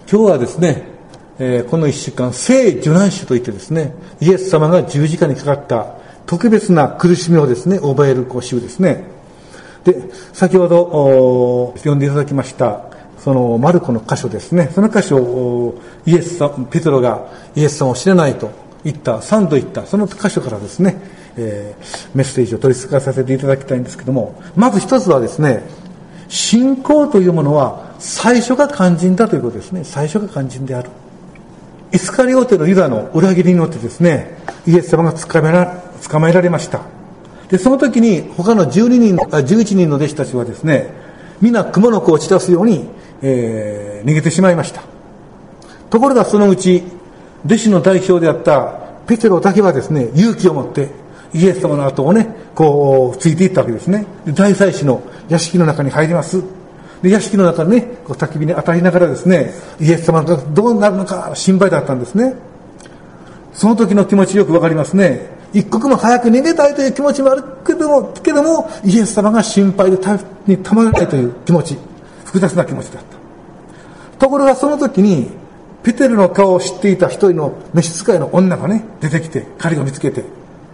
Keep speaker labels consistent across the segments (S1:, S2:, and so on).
S1: 今日はですね、この1週間、聖受難週といってですね、イエス様が十字架にかかった特別な苦しみをですね、覚える週ですね。で、先ほど読んでいただきました、そのマルコの箇所ですね。その箇所をペテロがイエス様を知らないと言った、3度言った、その箇所からですね、メッセージを取り付かさせていただきたいんですけども、まず一つはですね、信仰というものは最初が肝心だということですね。最初が肝心である。イスカリオテのユダの裏切りによってですね、イエス様が捕まえられました。で、その時に他の11人の弟子たちはですね、皆蜘蛛の子を散らすように、逃げてしまいました。ところがそのうち弟子の代表であったペテロだけはですね、勇気を持ってイエス様の後をね、こうついていったわけですね。で、大祭司の屋敷の中に入ります。で、屋敷の中でね、こう焚き火に当たりながらですね、イエス様がどうなるのか心配だったんですね。その時の気持ちよくわかりますね。一刻も早く逃げたいという気持ちもあるけども、イエス様が心配でたまらないという気持ち、複雑な気持ちだった。ところがその時に、ペテロの顔を知っていた一人の召使いの女がね、出てきて、彼を見つけて、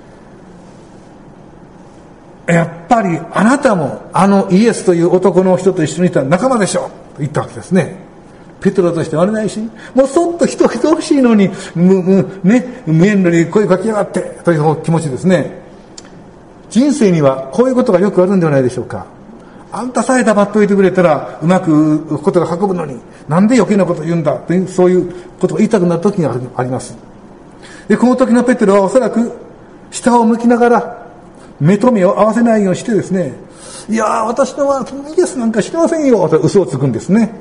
S1: やっぱりあなたもあのイエスという男の人と一緒にいた仲間でしょと言ったわけですね。ペテロとしてはあれないし、もうそっと人来てほしいのに、見えんのに声かけやがってという気持ちですね。人生にはこういうことがよくあるんではないでしょうか。あんたさえ黙っておいてくれたらうまくことが運ぶのに、なんで余計なことを言うんだという、そういうことを言いたくなる時があります。で、この時のペテロはおそらく下を向きながら目と目を合わせないようにしてですね、いや私のはイエスなんかしてませんよと嘘をつくんですね。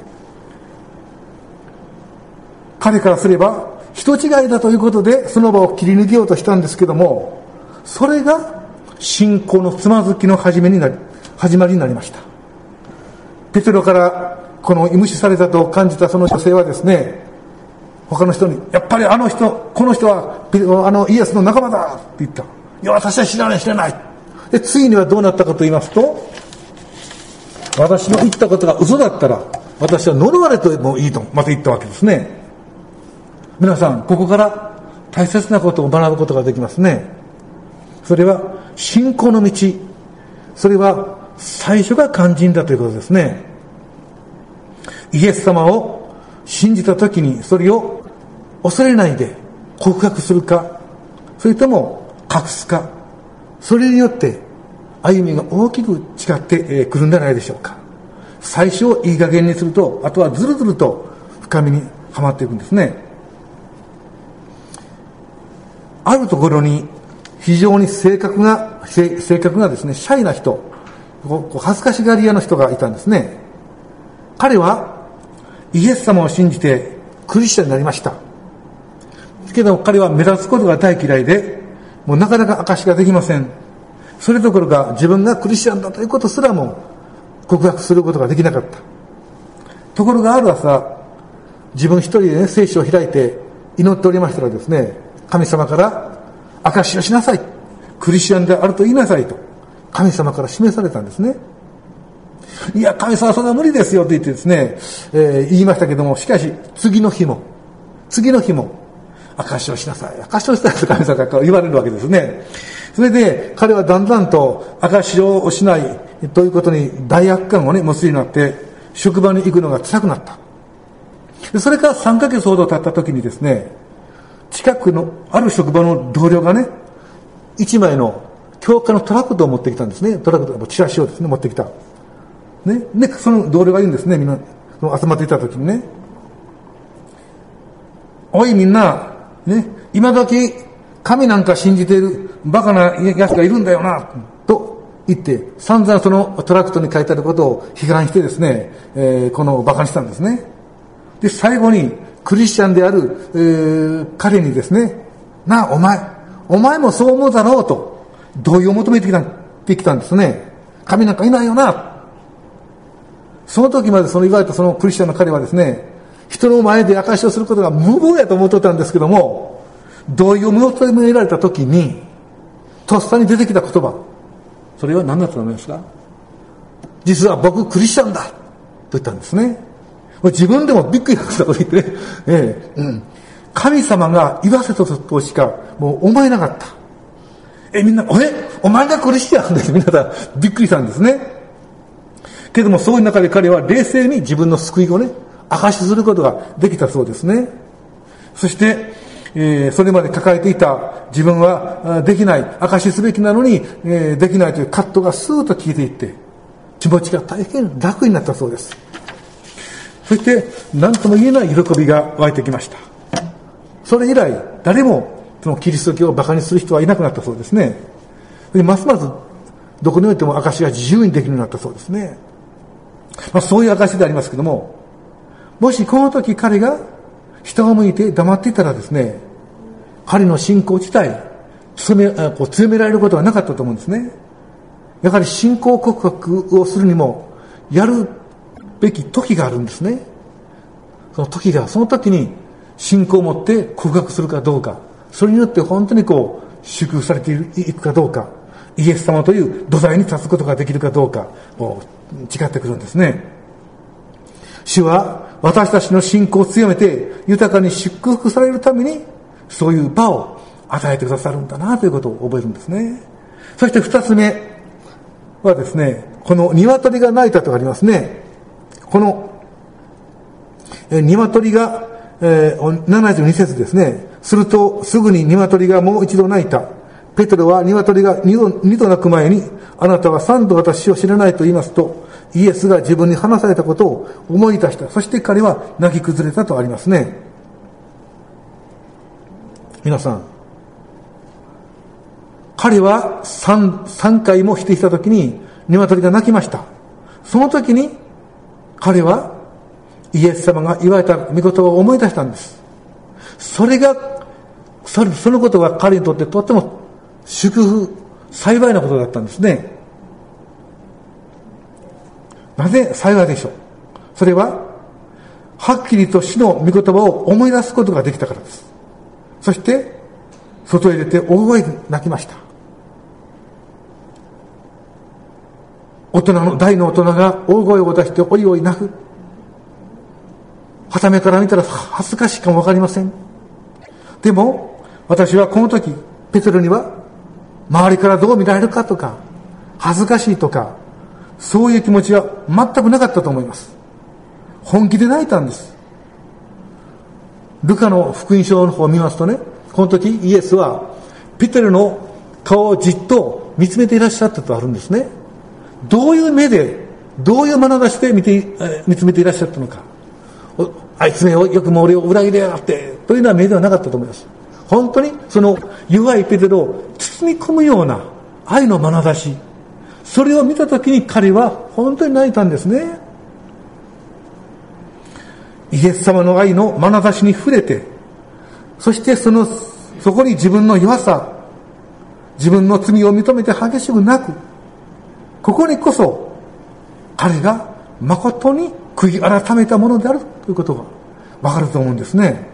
S1: 彼からすれば人違いだということでその場を切り抜けようとしたんですけども、それが信仰のつまずきの始まりになりました。ペテロからこの無視されたと感じたその女性はですね、他の人にやっぱりこの人はイエスの仲間だって言った。いや私は知らないで、ついにはどうなったかと言いますと、私の言ったことが嘘だったら私は呪われてもいいとまた言ったわけですね。皆さんここから大切なことを学ぶことができますね。それは信仰の道、それは最初が肝心だということですね。イエス様を信じたときにそれを恐れないで告白するか、それとも隠すか、それによって歩みが大きく違ってくるんじゃないでしょうか。最初をいい加減にすると、あとはずるずると深みにはまっていくんですね。あるところに非常に性格がですね、シャイな人、恥ずかしがり屋の人がいたんですね。彼はイエス様を信じてクリスチャンになりました。けど彼は目立つことが大嫌いで、もうなかなか証しができません。それどころか自分がクリスチャンだということすらも告白することができなかった。ところがある朝、自分一人でね、聖書を開いて祈っておりましたらですね、神様から証しをしなさい、クリスチャンであると言いなさいと神様から示されたんですね。いや神様そんな無理ですよと言ってですね、言いましたけども、しかし次の日も証しをしなさいと神様から言われるわけですね。それで彼はだんだんと証しをしないということに罪悪感をね持つようになって、職場に行くのが辛くなった。それから3ヶ月ほど経った時にですね、近くのある職場の同僚がね、1枚の教会のトラクトを持ってきたんですね。トラクト、チラシをですね持ってきた。ね、でその同僚が言うんですね、みんな集まっていた時にね、おいみんなね、今時神なんか信じているバカなやつがいるんだよなと言って散々そのトラクトに書いてあることを批判してですね、このバカにしたんですね。で最後にクリスチャンである、彼にですね、なあお前もそう思うだろうと同意を求めてきたんですね。神なんかいないよな。その時まで言われたそのクリスチャンの彼はですね、人の前で証しをすることが無謀やと思ってたんですけども、同意を求められた時にとっさに出てきた言葉、それは何だと思いますか？実は僕クリスチャンだと言ったんですね。 自分でもびっくりしたこと言ってね、神様が言わせたとしかもう思えなかった。みんな、お前がクリスチャンです。みんなびっくりしたんですね。けどもそういう中で彼は冷静に自分の救いをね、証しすることができたそうですね。そして、それまで抱えていた自分はできない、証しすべきなのに、できないという葛藤がスーッと消えていって、気持ちが大変楽になったそうです。そして、何とも言えない喜びが湧いてきました。それ以来、誰もそのキリスト教を馬鹿にする人はいなくなったそうですね。でますますどこにおいても証しが自由にできるようになったそうですね。そういう証でありますけども、もしこの時彼が下を向いて黙っていたらですね、彼の信仰自体強められることはなかったと思うんですね。やはり信仰告白をするにもやるべき時があるんですね。その時に信仰を持って告白するかどうか、それによって本当に祝福されていくかどうか、イエス様という土台に立つことができるかどうか、違ってくるんですね。主は私たちの信仰を強めて豊かに祝福されるためにそういう場を与えてくださるんだなということを覚えるんですね。そして二つ目はですね、この鶏が鳴いたとありますね。この鶏が、72節ですね。するとすぐに鶏がもう一度鳴いた。ペテロは鶏が二度鳴く前に、あなたは三度私を知らないと言いますと、イエスが自分に話されたことを思い出した。そして彼は泣き崩れたとありますね。皆さん、彼は3回も否定したときに鶏が鳴きました。その時に彼はイエス様が言われた御言葉を思い出したんです。そのことが彼にとってとっても祝福、幸いなことだったんですね。なぜ幸いでしょう。それははっきりと主の御言葉を思い出すことができたからです。そして外へ出て大声で泣きました。大の大人が大声を出しておいおい泣く。傍目から見たら恥ずかしいかもわかりません。でも私はこの時ペテロには周りからどう見られるかとか恥ずかしいとかそういう気持ちは全くなかったと思います。本気で泣いたんです。ルカの福音書の方を見ますとね、この時イエスはペテロの顔をじっと見つめていらっしゃったとあるんですね。どういう目でどういう眼差しで見つめていらっしゃったのか、あいつめよくも俺を裏切りやがってというような目ではなかったと思います。本当にその弱いペテロを包み込むような愛の眼差し、それを見たときに彼は本当に泣いたんですね。イエス様の愛の眼差しに触れて、そしてそこに自分の弱さ、自分の罪を認めて激しく泣く、ここにこそ彼が誠に悔い改めたものであるということがわかると思うんですね。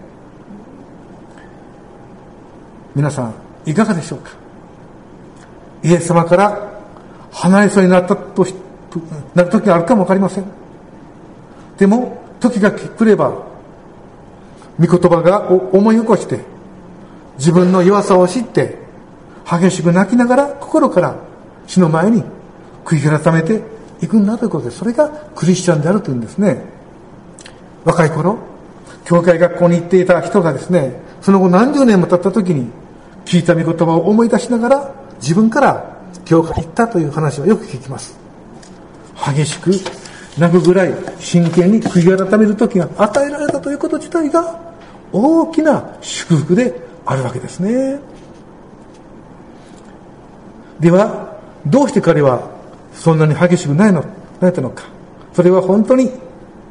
S1: 皆さんいかがでしょうか。イエス様から離れそうになる時があるかもわかりません。でも時が来れば御言葉が思い起こして自分の弱さを知って激しく泣きながら心から主の前に悔い改めていくんだということで、それがクリスチャンであるというんですね。若い頃教会学校に行っていた人がですね、その後何十年も経った時に聞いた御言葉を思い出しながら自分から教会に行ったという話をよく聞きます。激しく泣くぐらい真剣に悔い改める時が与えられたということ自体が大きな祝福であるわけですね。ではどうして彼はそんなに激しく泣いたのか。それは本当に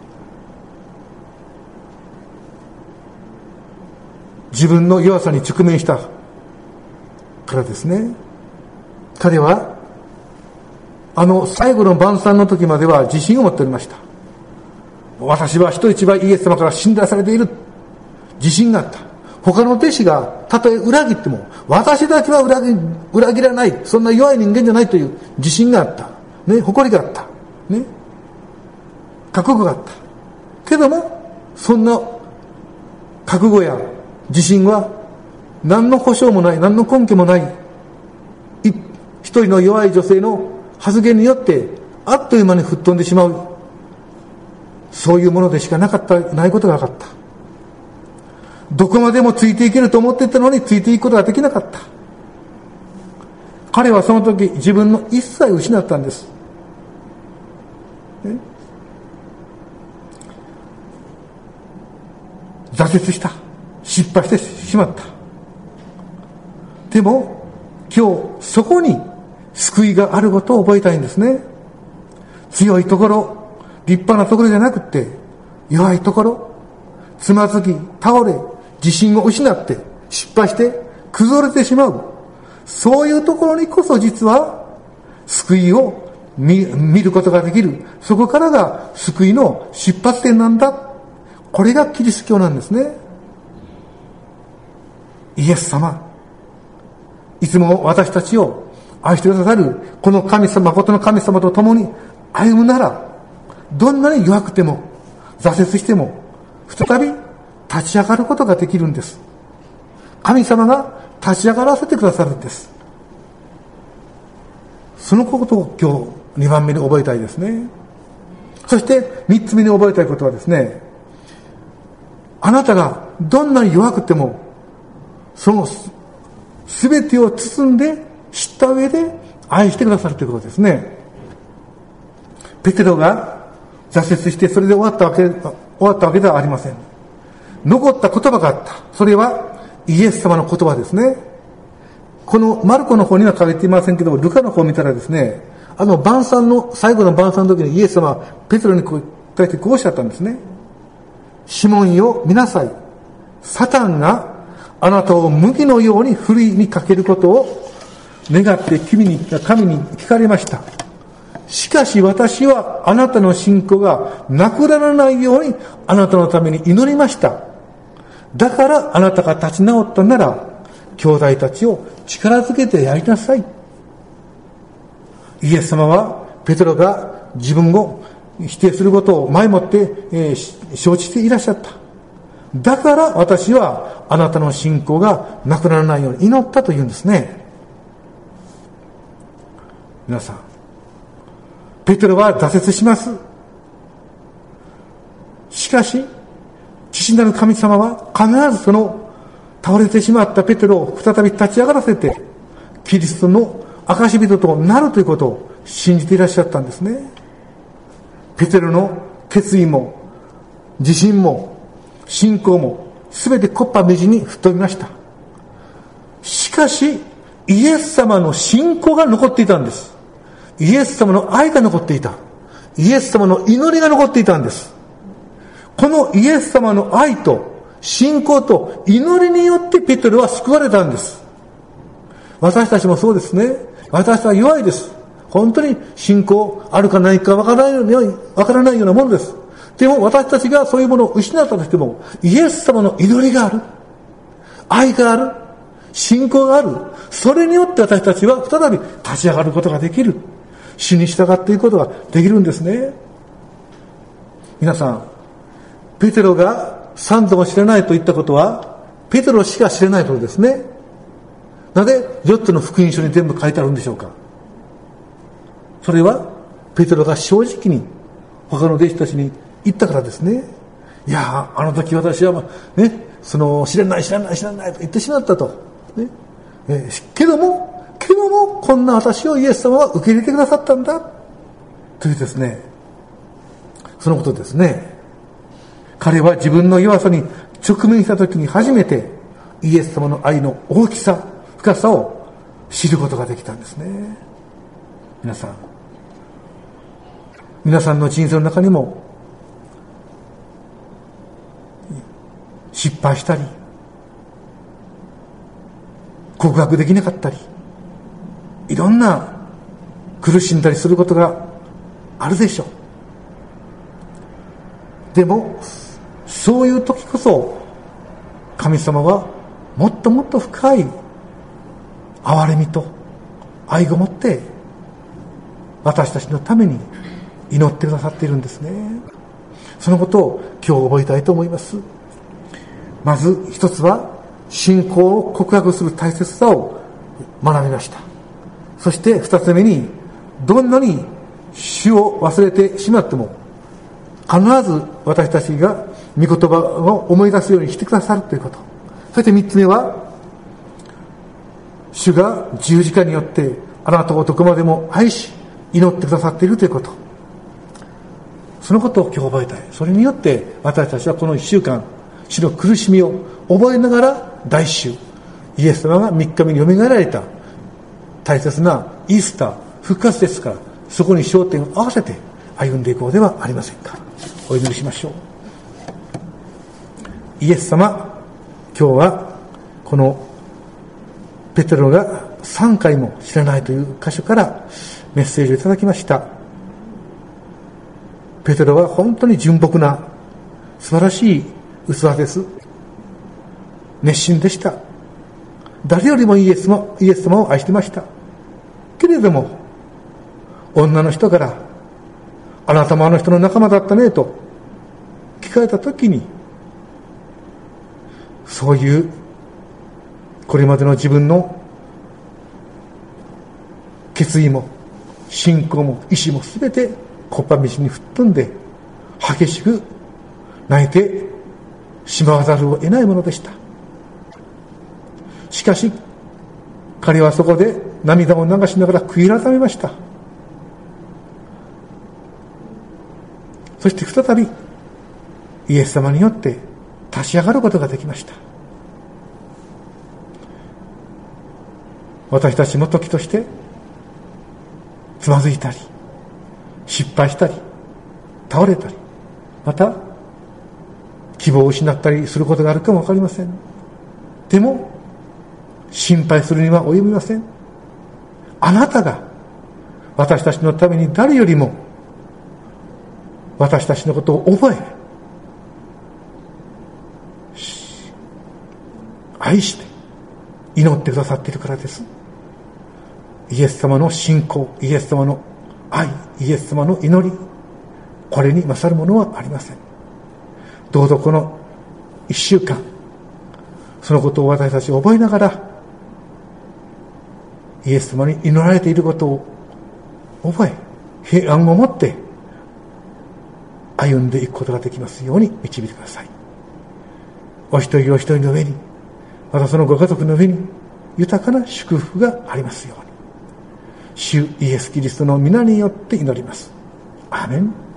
S1: 自分の弱さに直面したからですね。彼は最後の晩餐の時までは自信を持っておりました。私は人一倍イエス様から信頼されている自信があった。他の弟子がたとえ裏切っても私だけは裏切らない、そんな弱い人間じゃないという自信があった、ね、誇りがあった、ね、覚悟があった。 けどもそんな覚悟や自信は何の保証もない、何の根拠もない、一人の弱い女性の発言によってあっという間に吹っ飛んでしまう、そういうものでしかないことが分かった。どこまでもついていけると思っていたのについていくことができなかった。彼はその時自分の一切を失ったんです。挫折した、失敗してしまった。でも今日そこに救いがあることを覚えたいんですね。強いところ、立派なところじゃなくて、弱いところ、つまずき倒れ自信を失って失敗して崩れてしまう、そういうところにこそ実は救いを見ることができる。そこからが救いの出発点なんだ。これがキリスト教なんですね。イエス様、いつも私たちを愛してくださるこの神様、誠の神様と共に歩むなら、どんなに弱くても挫折しても再び立ち上がることができるんです。神様が立ち上がらせてくださるんです。そのことを今日2番目に覚えたいですね。そして3つ目に覚えたいことはですね、あなたがどんなに弱くてもその全てを包んで知った上で愛してくださるということですね。ペテロが挫折してそれで終わったわけではありません。残った言葉があった。それはイエス様の言葉ですね。このマルコの方には書いていませんけども、ルカの方を見たらですね、晩餐の最後の晩餐の時にイエス様はペテロに対してこうおっしゃったんですね。シモンよ、見なさい。サタンがあなたを麦のようにふるいにかけることを願って神に聞かれました。しかし私はあなたの信仰がなくならないようにあなたのために祈りました。だからあなたが立ち直ったなら兄弟たちを力づけてやりなさい。イエス様はペテロが自分を否定することを前もって、承知していらっしゃった。だから私はあなたの信仰がなくならないように祈ったというんですね。皆さん、ペテロは挫折します。しかし父なる神様は必ずその倒れてしまったペテロを再び立ち上がらせてキリストの証人となるということを信じていらっしゃったんですね。ペテロの決意も自信も信仰も全て木っ端みじんに吹っ飛びました。しかしイエス様の信仰が残っていたんです。イエス様の愛が残っていた。イエス様の祈りが残っていたんです。このイエス様の愛と信仰と祈りによってペテロは救われたんです。私たちもそうですね。私たちは弱いです。本当に信仰あるかないかわからないようなものです。でも私たちがそういうものを失ったとしても、イエス様の祈りがある、愛がある、信仰がある。それによって私たちは再び立ち上がることができる。主に従っていくことができるんですね。皆さん、ペテロが三度も知らないと言ったことは、ペテロしか知らないことですね。なぜ4つの福音書に全部書いてあるんでしょうか。それはペテロが正直に他の弟子たちに言ったからですね。いや、あの時私はね、知らないと言ってしまったと、ね、けどもこんな私をイエス様は受け入れてくださったんだというですね、そのことですね。彼は自分の弱さに直面した時に初めてイエス様の愛の大きさ、深さを知ることができたんですね。皆さんの人生の中にも失敗したり告白できなかったりいろんな苦しんだりすることがあるでしょう。でもそういう時こそ神様はもっともっと深い憐れみと愛を持って私たちのために祈ってくださっているんですね。 そのことを今日覚えたいと思います。まず一つは、信仰を告白する大切さを学びました。そして二つ目に、どんなに主を忘れてしまっても、必ず私たちが御言葉を思い出すようにしてくださるということ。そして三つ目は、主が十字架によってあなたをどこまでも愛し、祈ってくださっているということ。そのことを今日覚えたい。それによって私たちはこの一週間、主の苦しみを覚えながら、来週、イエス様が3日目によみがえられた大切なイースター、復活ですから、そこに焦点を合わせて歩んでいこうではありませんか。お祈りしましょう。イエス様、今日はこのペテロが3回も知らないという箇所からメッセージをいただきました。ペテロは本当に純朴な素晴らしい器です。熱心でした。誰よりもイエス様を愛してました。けれども、女の人から、あなたもあの人の仲間だったねと聞かれたときに、そういうこれまでの自分の決意も信仰も意志もすべて木っ端道に吹っ飛んで激しく泣いてしまわざるを得ないものでした。しかし彼はそこで涙を流しながら悔い改めました。そして再びイエス様によって立ち上がることができました。私たちも時としてつまずいたり失敗したり倒れたり、また希望を失ったりすることがあるかもわかりません。でも心配するには及びません。あなたが私たちのために誰よりも私たちのことを覚え愛して祈ってくださっているからです。イエス様の信仰、イエス様の愛、イエス様の祈り、これに勝るものはありません。どうぞこの一週間、そのことを私たち覚えながら、イエス様に祈られていることを覚え、平安を持って歩んでいくことができますように導いてください。お一人お一人の上に、またそのご家族の上に豊かな祝福がありますように、主イエスキリストの皆によって祈ります。アーメン。